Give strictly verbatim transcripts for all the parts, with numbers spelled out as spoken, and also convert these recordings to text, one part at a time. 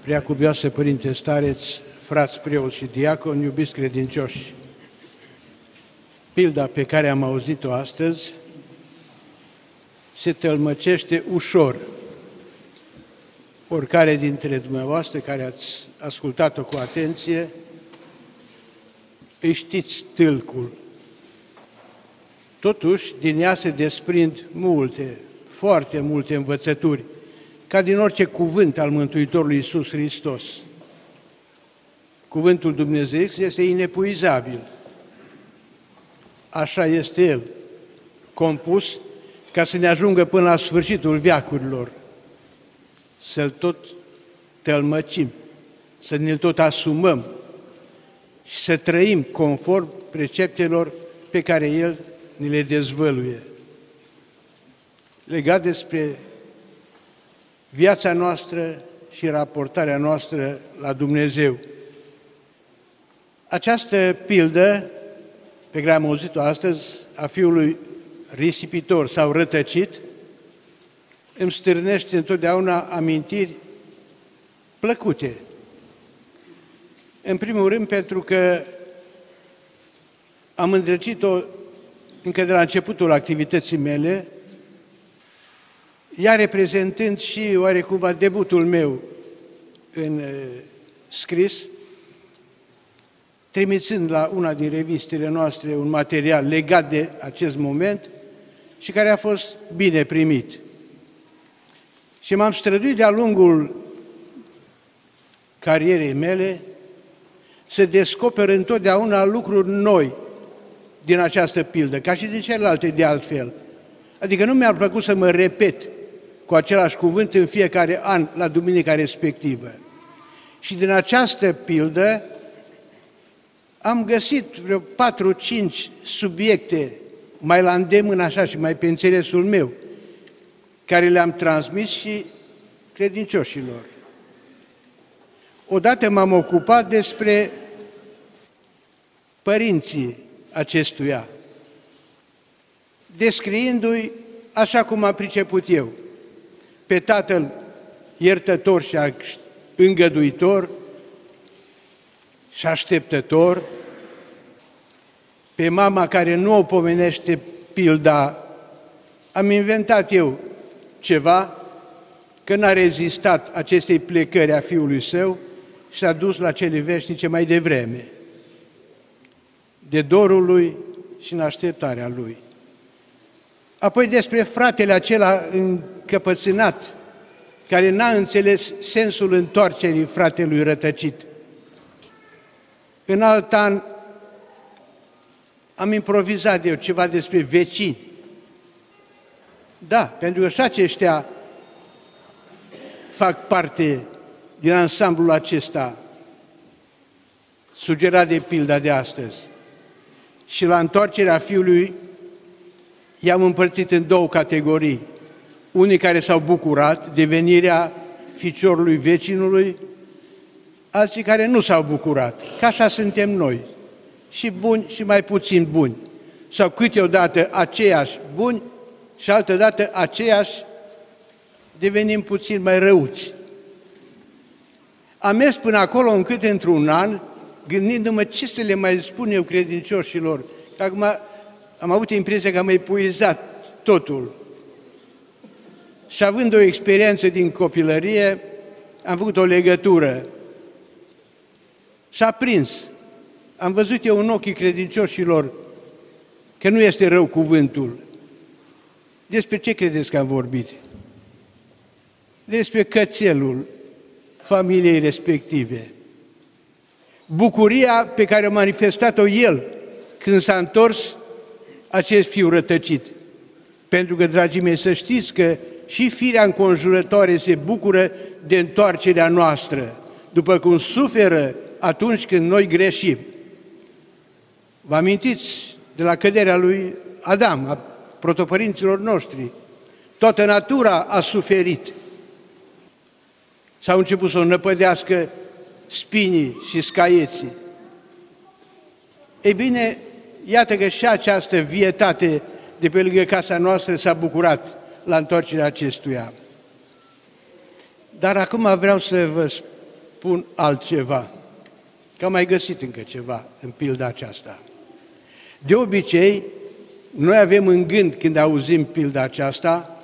Preacuvioase Părinte Stareț, frați preoți și diaconi, iubiți credincioși, pilda pe care am auzit-o astăzi se tălmăcește ușor. Oricare dintre dumneavoastră care ați ascultat-o cu atenție, îi știți tâlcul. Totuși, din ea se desprind multe, foarte multe învățături, ca din orice cuvânt al Mântuitorului Iisus Hristos. Cuvântul Dumnezeu este inepuizabil. Așa este El, compus ca să ne ajungă până la sfârșitul veacurilor, să-L tot tălmăcim, să ne-L tot asumăm și să trăim conform preceptelor pe care El ni le dezvăluie. Legat despre viața noastră și raportarea noastră la Dumnezeu. Această pildă pe care am auzit-o astăzi, a fiului risipitor sau rătăcit, îmi stârnește întotdeauna amintiri plăcute. În primul rând pentru că am îndrăcit-o încă de la începutul activității mele, ea reprezentând și oarecum debutul meu în uh, scris, trimițând la una din revistele noastre un material legat de acest moment și care a fost bine primit. Și m-am străduit de-a lungul carierei mele să descoper întotdeauna lucruri noi din această pildă, ca și din celelalte de altfel. Adică nu mi-ar plăcut să mă repet cu același cuvânt în fiecare an la duminica respectivă. Și din această pildă am găsit vreo patru, cinci subiecte mai la îndemân așa și mai pe înțelesul meu, care le-am transmis și credincioșilor. Odată m-am ocupat despre părinții acestuia, descriindu-i așa cum am priceput eu, pe tatăl iertător și îngăduitor și așteptător, pe mama care nu o pomenește pilda, am inventat eu ceva, că n-a rezistat acestei plecări a fiului său și s-a dus la cele veșnice mai devreme, de dorul lui și în așteptarea lui. Apoi despre fratele acela încăpățânat, care n-a înțeles sensul întoarcerii fratelui rătăcit. În alt an am improvizat eu ceva despre vecini. Da, pentru că și aceștia fac parte din ansamblul acesta sugerat de pilda de astăzi. Și la întoarcerea fiului i-am împărțit în două categorii. Unii care s-au bucurat de venirea ficiorului vecinului, alții care nu s-au bucurat, că așa suntem noi, și buni și mai puțin buni, sau câteodată aceiași buni și altădată aceiași devenim puțin mai răuți. Am mers până acolo încât într-un an, gândindu-mă ce să le mai spun eu credincioșilor, că acum am avut impresia că am epuizat totul. Și având o experiență din copilărie, am făcut o legătură. S-a prins. Am văzut eu în ochii credincioșilor că nu este rău cuvântul. Despre ce credeți că am vorbit? Despre cățelul familiei respective. Bucuria pe care a manifestat-o el când s-a întors acest fiu rătăcit. Pentru că, dragii mei, să știți că și firea înconjurătoare se bucură de întoarcerea noastră, după cum suferă atunci când noi greșim. Vă amintiți de la căderea lui Adam, a protopărinților noștri? Toată natura a suferit. S-au început să o năpădească spinii și scaieții. Ei bine, iată că și această vietate de pe lângă casa noastră s-a bucurat la întoarcerea acestuia. Dar acum vreau să vă spun altceva, că am mai găsit încă ceva în pilda aceasta. De obicei, noi avem în gând, când auzim pilda aceasta,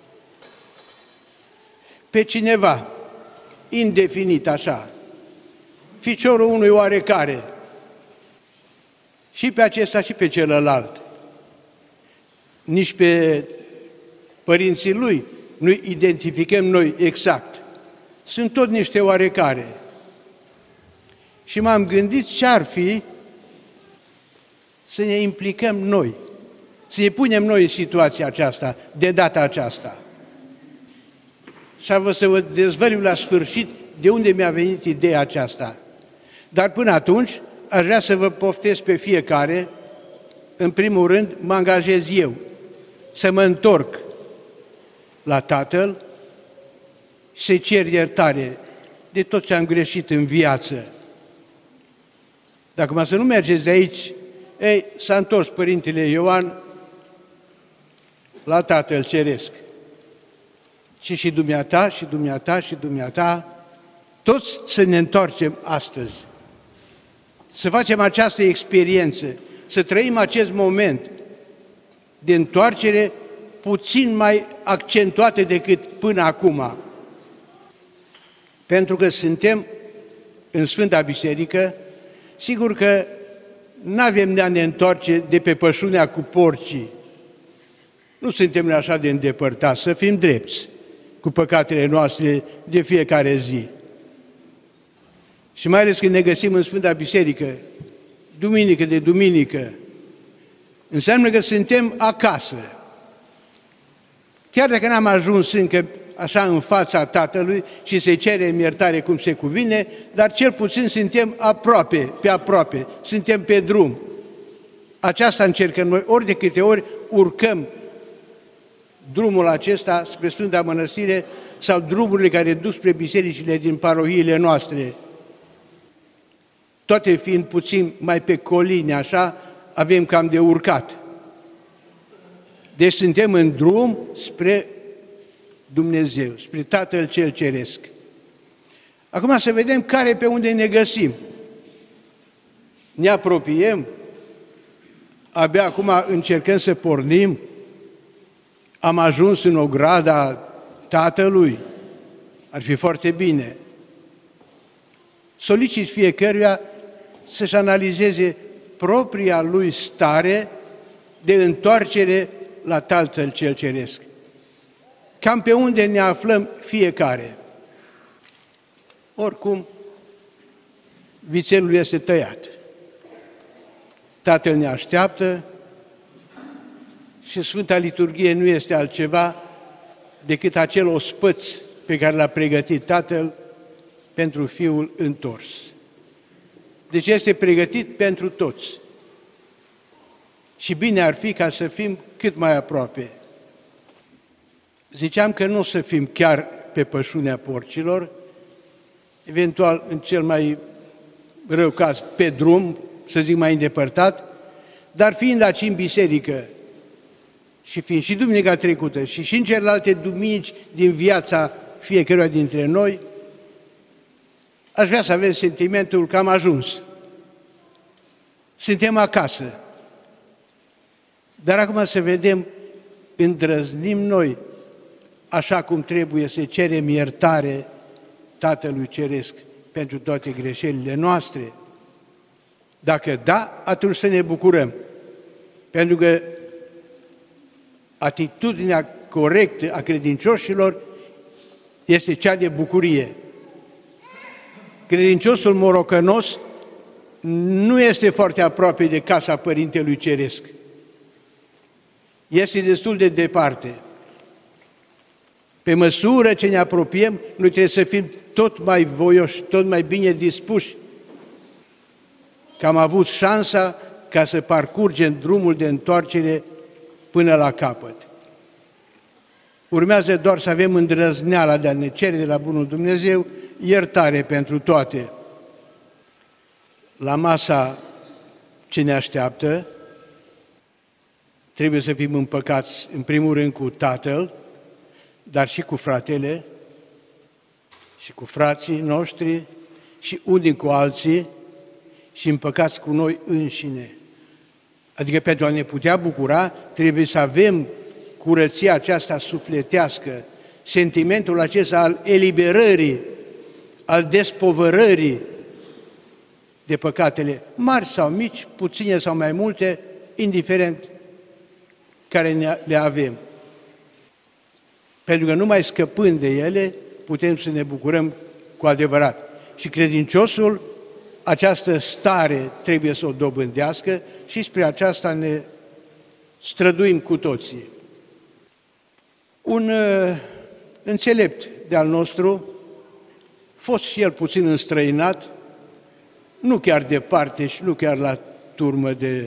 pe cineva, indefinit așa, ficiorul unui oarecare, și pe acesta și pe celălalt. Nici pe părinții lui nu identificăm noi exact. Sunt tot niște oarecare. Și m-am gândit ce-ar fi să ne implicăm noi, să ne punem noi în situația aceasta, de data aceasta. Și vă să vă dezvăluim la sfârșit de unde mi-a venit ideea aceasta. Dar până atunci, aș vrea să vă poftesc pe fiecare, în primul rând, mă angajez eu, să mă întorc la Tatăl și să-i cer iertare de tot ce am greșit în viață. Dacă mă să nu mergeți de aici, ei, s-a întors Părintele Ioan la Tatăl Ceresc. Și și dumneata, și dumneata, și dumneata, toți să ne întoarcem astăzi. Să facem această experiență, să trăim acest moment de întoarcere puțin mai accentuată decât până acum. Pentru că suntem în Sfânta Biserică, sigur că nu avem de a ne întoarce de pe pășunea cu porcii. Nu suntem așa de îndepărtați, să fim drepți cu păcatele noastre de fiecare zi. Și mai ales când ne găsim în Sfânta Biserică, duminică de duminică, înseamnă că suntem acasă. Chiar dacă n-am ajuns încă așa în fața Tatălui și să-i cerem iertare cum se cuvine, dar cel puțin suntem aproape, pe aproape, suntem pe drum. Aceasta încercăm noi, ori de câte ori urcăm drumul acesta spre Sfânta Mănăstire sau drumurile care duc spre bisericile din parohiile noastre. Toate fiind puțin mai pe coline, așa, avem cam de urcat. Deci suntem în drum spre Dumnezeu, spre Tatăl cel Ceresc. Acum să vedem care pe unde ne găsim. Ne apropiem, abia acum încercăm să pornim, am ajuns în ograda Tatălui, ar fi foarte bine. Solicit fiecăruia să-și analizeze propria lui stare de întoarcere la Tatăl cel Ceresc. Cam pe unde ne aflăm fiecare. Oricum, vițelul este tăiat. Tatăl ne așteaptă și Sfânta Liturghie nu este altceva decât acel ospăț pe care l-a pregătit Tatăl pentru Fiul întors. Deci este pregătit pentru toți. Și bine ar fi ca să fim cât mai aproape. Ziceam că nu o să fim chiar pe pășunea porcilor, eventual în cel mai rău caz pe drum, să zic mai îndepărtat, dar fiind aici în biserică și fiind și duminica trecută și și în celelalte duminici din viața fiecăruia dintre noi, aș vrea să avem sentimentul că am ajuns. Suntem acasă. Dar acum să vedem, îndrăznim noi, așa cum trebuie să cerem iertare Tatălui Ceresc pentru toate greșelile noastre? Dacă da, atunci să ne bucurăm. Pentru că atitudinea corectă a credincioșilor este cea de bucurie. Credinciosul morocănos nu este foarte aproape de casa Părintelui Ceresc. Este destul de departe. Pe măsură ce ne apropiem, noi trebuie să fim tot mai voioși, tot mai bine dispuși, că am avut șansa ca să parcurgem drumul de întoarcere până la capăt. Urmează doar să avem îndrăzneala de a ne cere de la Bunul Dumnezeu iertare pentru toate. La masa ce ne așteaptă, trebuie să fim împăcați, în primul rând, cu Tatăl, dar și cu fratele și cu frații noștri și unii cu alții și împăcați cu noi înșine. Adică pentru a ne putea bucura, trebuie să avem curăția aceasta sufletească, sentimentul acesta al eliberării, al despovărării de păcatele mari sau mici, puține sau mai multe, indiferent care le avem. Pentru că numai scăpând de ele, putem să ne bucurăm cu adevărat. Și credinciosul această stare trebuie să o dobândească și spre aceasta ne străduim cu toții. Un uh, înțelept de-al nostru, fost și el puțin înstrăinat, nu chiar departe și nu chiar la turmă de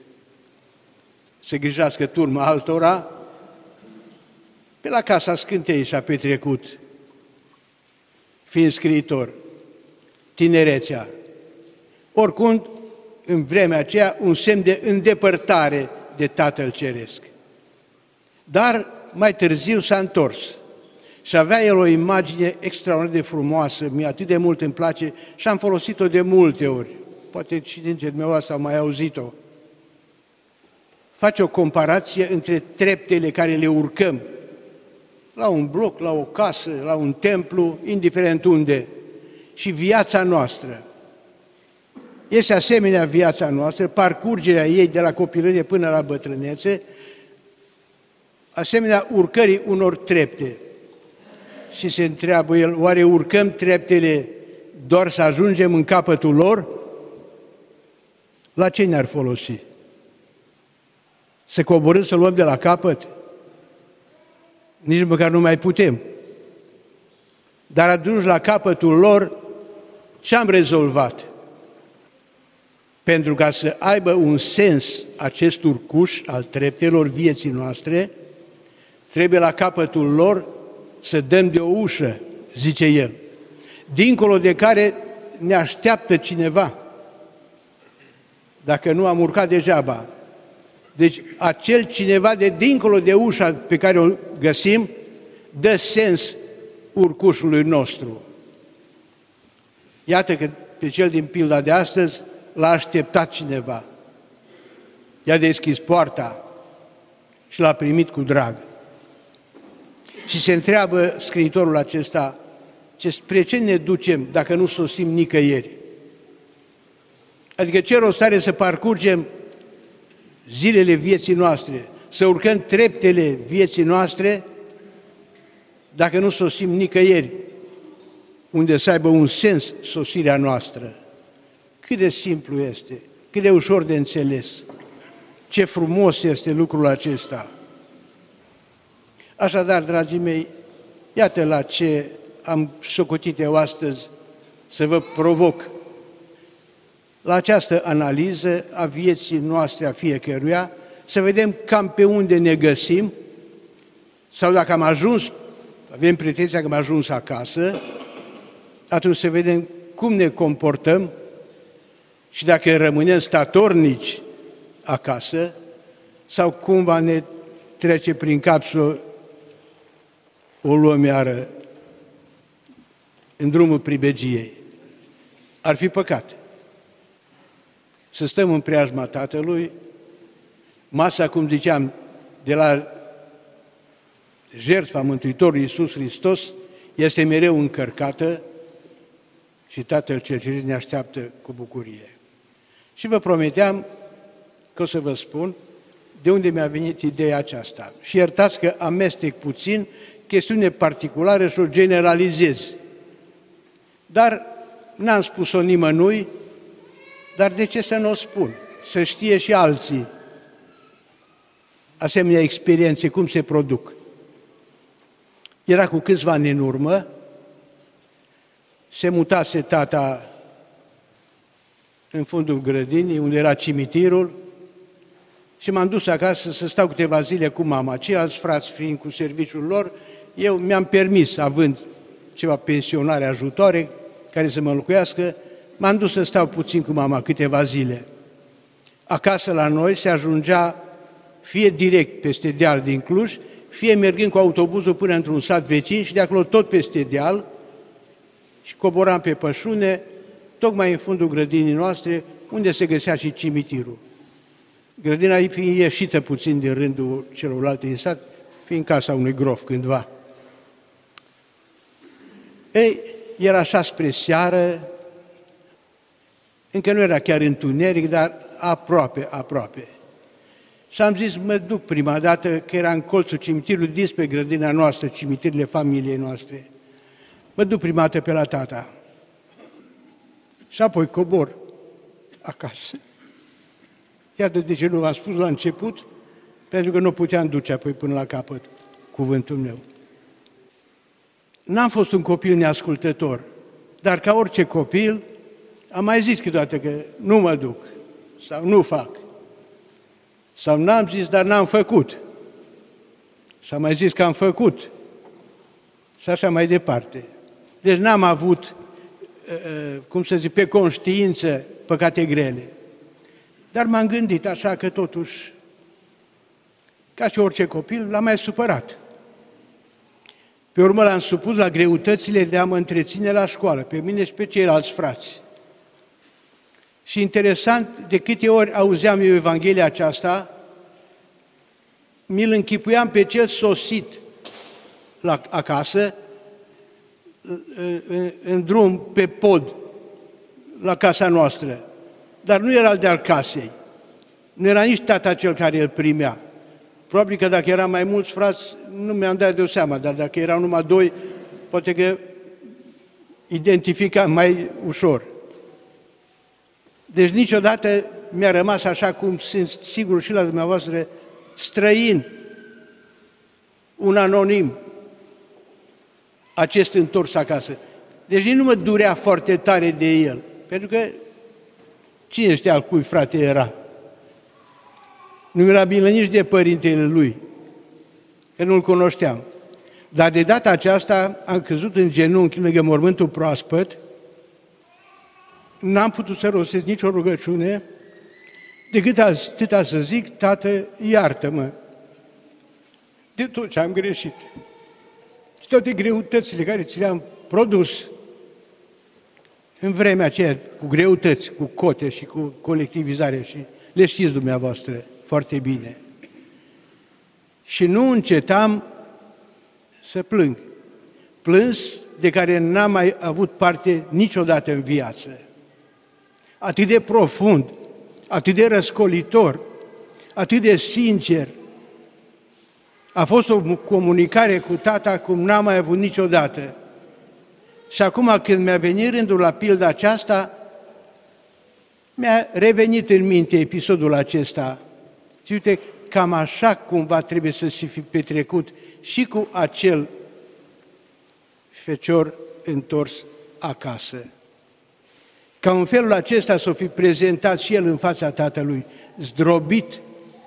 să grijească turma altora, pe la Casa Scântei și-a petrecut, fiind scriitor, tinerețea. Oricum, în vremea aceea, un semn de îndepărtare de Tatăl Ceresc. Dar mai târziu s-a întors și avea el o imagine extraordinar de frumoasă, mie atât de mult îmi place și am folosit-o de multe ori. Poate și din dumneavoastră au mai auzit-o. Face o comparație între treptele care le urcăm, la un bloc, la o casă, la un templu, indiferent unde, și viața noastră. Este asemenea viața noastră, parcurgerea ei de la copilărie până la bătrânețe, asemenea urcării unor trepte. Și se întreabă el, oare urcăm treptele doar să ajungem în capătul lor? La ce ne-ar folosi? Să coborâm să luăm de la capăt? Nici măcar nu mai putem. Dar ajungi la capătul lor, ce-am rezolvat? Pentru ca să aibă un sens acest urcuș al treptelor vieții noastre, trebuie la capătul lor să dăm de o ușă, zice el, dincolo de care ne așteaptă cineva, dacă nu am urcat degeaba. Deci acel cineva de dincolo de ușa pe care o găsim, dă sens urcușului nostru. Iată că pe cel din pilda de astăzi l-a așteptat cineva. I-a deschis poarta și l-a primit cu drag. Și se întreabă scriitorul acesta, spre ce ne ducem dacă nu sosim nicăieri? Adică ce rost are să parcurgem zilele vieții noastre, să urcăm treptele vieții noastre, dacă nu sosim nicăieri, unde să aibă un sens sosirea noastră. Cât de simplu este, cât de ușor de înțeles, ce frumos este lucrul acesta. Așadar, dragii mei, iată la ce am socotit eu astăzi să vă provoc, la această analiză a vieții noastre, a fiecăruia, să vedem cam pe unde ne găsim, sau dacă am ajuns, avem pretenția că am ajuns acasă, atunci să vedem cum ne comportăm și dacă rămânem statornici acasă, sau cumva ne trece prin cap să o, o luăm iară în drumul pribegiei. Ar fi păcat să stăm în preajma Tatălui, masa, cum ziceam, de la jertfa Mântuitorului Iisus Hristos este mereu încărcată și Tatăl cel Ceresc ne așteaptă cu bucurie. Și vă prometeam că o să vă spun de unde mi-a venit ideea aceasta. Și iertați că amestec puțin chestiune particulară și o generalizez. Dar n-am spus-o nimănui, dar de ce să nu o spun? Să știe și alții asemenea experiențe, cum se produc. Era cu câțiva ani în urmă, se mutase tata în fundul grădinii, unde era cimitirul, și m-am dus acasă să stau câteva zile cu mama. Ceilalți frați fiind cu serviciul lor, eu mi-am permis, având ceva pensionare ajutoare, care să mă înlocuiască, m-am dus să stau puțin cu mama, câteva zile. Acasă la noi se ajungea fie direct peste deal din Cluj, fie mergând cu autobuzul până într-un sat vecin și de acolo tot peste deal, și coboram pe pășune tocmai în fundul grădinii noastre, unde se găsea și cimitirul. Grădina ei fiind ieșită puțin din rândul celorlalte din sat, fiind casa unui grof cândva. Ei, era așa spre seară, încă nu era chiar întuneric, dar aproape, aproape. Și am zis, mă duc prima dată, că era în colțul cimitirului, dinspre grădina noastră, cimitirile familiei noastre. Mă duc prima dată pe la tata. Și apoi cobor acasă. Iată de ce nu v-am spus la început, pentru că nu puteam duce apoi până la capăt cuvântul meu. N-am fost un copil neascultător, dar ca orice copil, am mai zis câteodată că nu mă duc sau nu fac. Sau n-am zis, dar n-am făcut. Și am mai zis că am făcut. Și așa mai departe. Deci n-am avut, cum să zic, pe conștiință păcate grele. Dar m-am gândit așa că totuși, ca și orice copil, l-am mai supărat. Pe urmă l-am supus la greutățile de a mă întreține la școală, pe mine și pe ceilalți frați. Și interesant, de câte ori auzeam eu Evanghelia aceasta, mi-l închipuiam pe cel sosit la acasă, în, în drum, pe pod, la casa noastră. Dar nu era de al casei. Nu era nici tata cel care îl primea. Probabil că dacă eram mai mulți frați, nu mi-am dat de seama, dar dacă erau numai doi, poate că identificam mai ușor. Deci niciodată mi-a rămas așa cum sunt sigur și la dumneavoastră, străin, un anonim, acest întors acasă. Deci nici nu mă durea foarte tare de el, pentru că cine știa al cui frate era? Nu era bine nici de părintele lui, că nu-l cunoșteam. Dar de data aceasta am căzut în genunchi lângă mormântul proaspăt, n-am putut să rostesc nicio rugăciune, decât atâta să zic, Tată, iartă-mă de tot ce am greșit, de toate greutățile care ți le-am produs în vremea aceea, cu greutăți, cu cote și cu colectivizare, și le știți dumneavoastră foarte bine. Și nu încetam să plâng. Plâns de care n-am mai avut parte niciodată în viață. Atât de profund, atât de răscolitor, atât de sincer. A fost o comunicare cu tata cum n-am mai avut niciodată. Și acum când mi-a venit rândul la pilda aceasta, mi-a revenit în minte episodul acesta. Și uite, cam așa cumva trebuie să se fi petrecut și cu acel fecior întors acasă. Ca în felul acesta s-o fi prezentat și el în fața tatălui, zdrobit,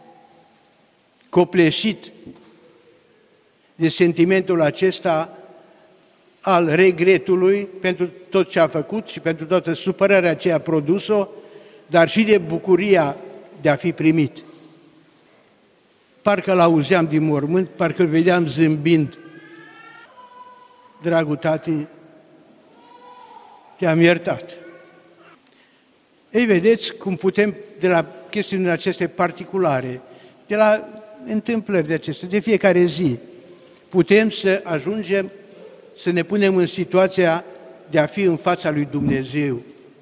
copleșit de sentimentul acesta al regretului pentru tot ce a făcut și pentru toată supărarea ce a produs-o, dar și de bucuria de a fi primit. Parcă l-auzeam din mormânt, parcă îl vedeam zâmbind. Dragul tati, te-am iertat. Ei, vedeți cum putem, de la chestiunile acestea particulare, de la întâmplări de acestea, de fiecare zi, putem să ajungem să ne punem în situația de a fi în fața lui Dumnezeu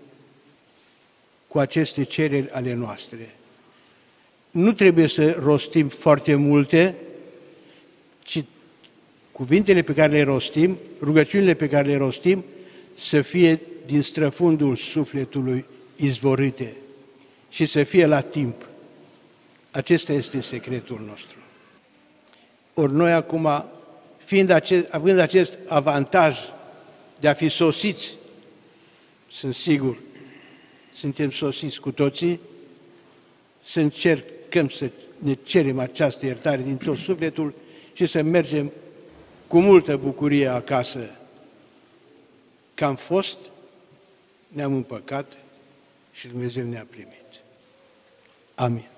cu aceste cereri ale noastre. Nu trebuie să rostim foarte multe, ci cuvintele pe care le rostim, rugăciunile pe care le rostim, să fie din străfundul sufletului izvorâte și să fie la timp. Acesta este secretul nostru. Ori noi acum, fiind acest, având acest avantaj de a fi sosiți, sunt sigur, suntem sosiți cu toții, să încercăm să ne cerem această iertare din tot sufletul și să mergem cu multă bucurie acasă, că am fost, ne-am împăcat și Dumnezeu ne-a primit. Amin.